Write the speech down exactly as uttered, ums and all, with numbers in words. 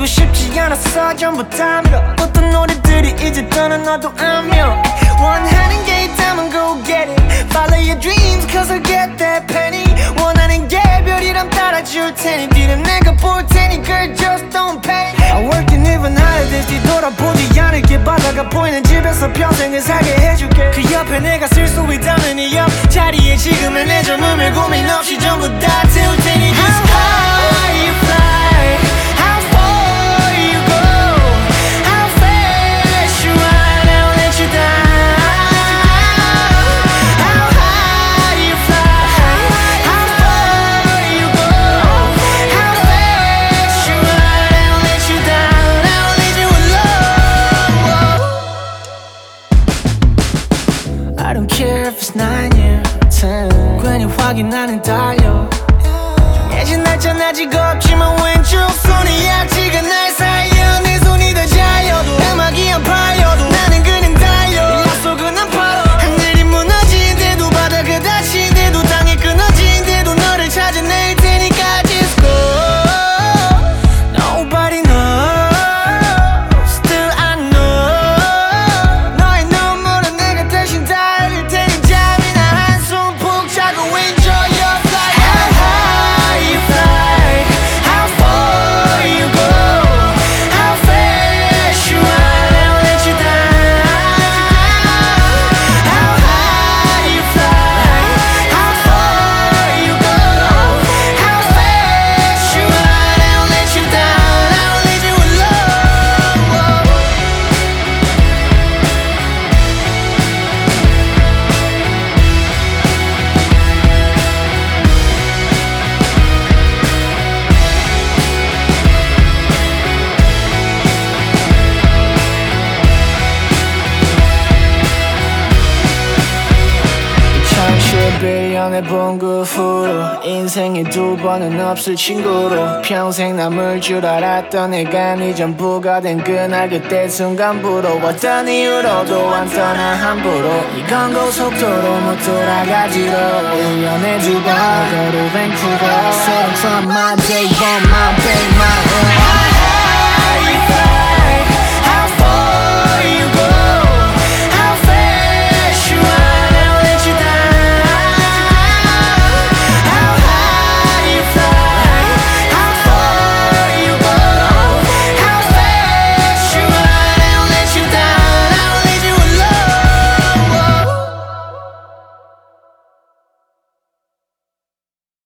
보고 싶지 않았어 전부 다 밀어 어떤 노래들이 이제 떠나너도 안 밀어 원하는 게 있다면 go get it Follow your dreams cause I'll get that penny 원하는 게 별이람 따라줄 테니 뒤는 내가 볼 테니 girl just don't pay I'm working even harder this 뒤돌아보지 않을게 바다가 보이는 집에서 평생을 살게 해줄게 그 옆에 내가 쓸 수 있다면 이 옆자리에 지금의 내 젊음을 고민 없이 전부 다 태울 테니 How high you fly How far you go How fast you run I'll let you down How high you fly How far you go How fast you run I'll let you down I'll leave you alone I don't care if it's nine years ten 괜히 확인하는 달려 정해진 날짜 아직 없지만 왼쪽 손이 약지가 날 살려 내 손이 더 잘려도 음악이 안 팔려도 나는 그냥 달려 약속은 안 팔아 하늘이 무너진대도 바다가 닫힌대도 땅이 끊어진대도 너를 찾아낼 테니까 Just go Nobody knows Still I know 너의 눈물은 내가 대신 다 흘릴 테니 잠이나 한숨 푹 자고 Enjoy your flight How high you fly How far you go How fast you run I'll let you down How high you fly How far you go How fast you run I'll let you down I'll leave you alone 천십일 년에 본 그 후로 인생에 두 번은 없을 친구로 평생 남을 줄 알았던 내가 네 전부가 된 그날 그때 순간 부러웠던 이유로도 안 떠나 함부로 이건 고속도로 못 돌아가지로 일 년에 두번 거루 밴쿠버 So from my day one my day my own